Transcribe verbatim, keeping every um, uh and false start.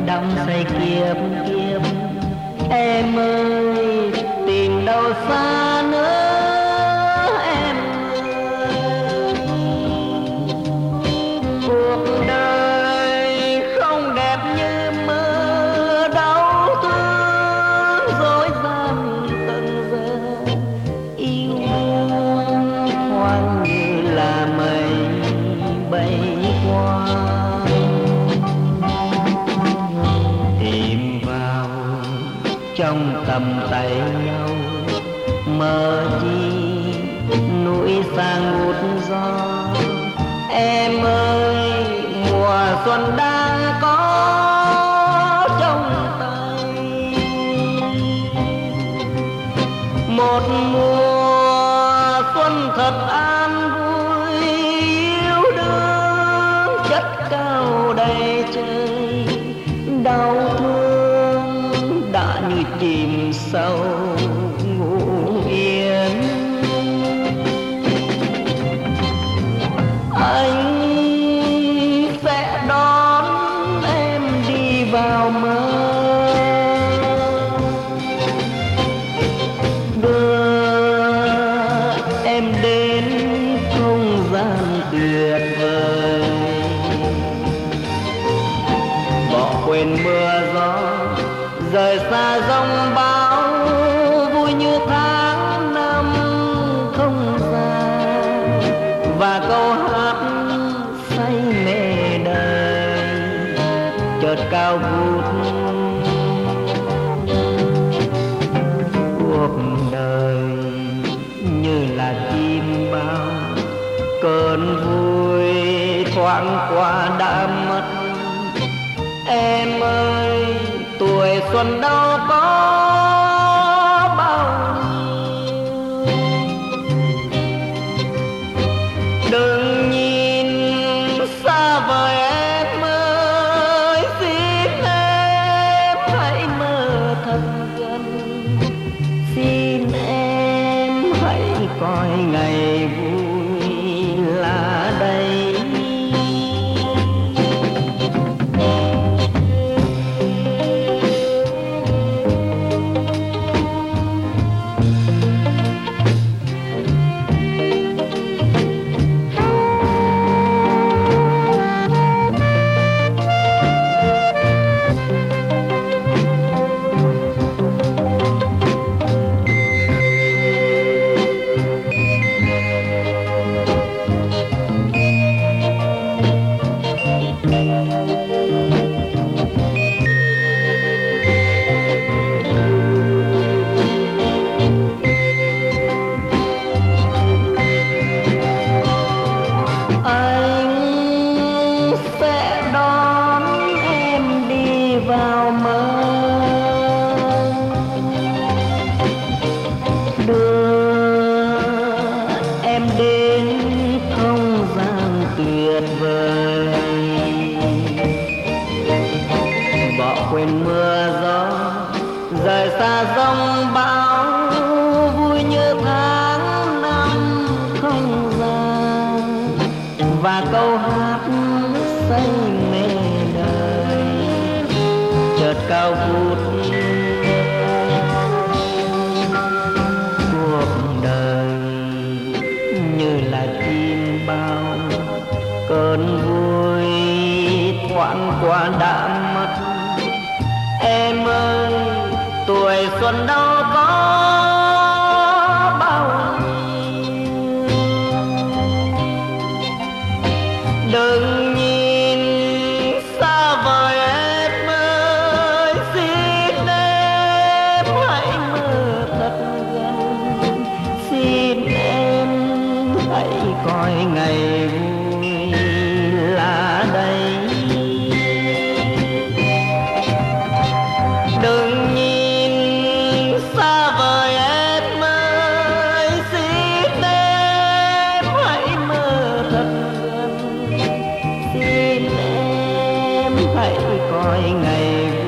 đắm say kiếp kiếp. Em ơi tìm đâu xa nữa em ơi. Cuộc đời không đẹp như mơ, đau thương dối gian từng giờ. Yêu hoang như là mây bay qua. Tìm vào trong tầm tay nhau, mơ chi núi xa ngút gió. Em ơi mùa xuân đang có trong tay, một mùa xuân thật an vui. Yêu đương chất cao đầy trời, đau thương đã như chìm sâu ngủ yên. Anh sẽ đón em đi vào mơ, đưa em đến không gian tuyệt vời. Bỏ quên mưa gió, rời xa giông bão, vui như tháng năm không gian. Và câu hát say mê đời chợt cao vút. Cuộc đời như là chim bao, cơn vui thoáng qua đã mất. Em ơi tuổi xuân đâu có bao nhiêu. Đừng nhìn xa vời em ơi, xin em hãy mơ thật gần. Xin em hãy coi ngày vui là đây. Vào mơ đưa em đến không gian tuyệt vời. Bỏ quên mưa gió, rời xa giông bão, vui như tháng năm không gian. Và câu hát say mê đời chợt cao vút. Cuộc đời như là chim bao, cơn vui thoáng qua đã mất. Em ơi tuổi xuân đâu có bao nhiêu. Đừng nhìn xa vời em ơi, xin em hãy mơ thật gần. Xin em hãy coi ngày vui là đây. Đừng nhìn xa vời em ơi, xin em hãy mơ thật gần. Xin em hãy coi ngày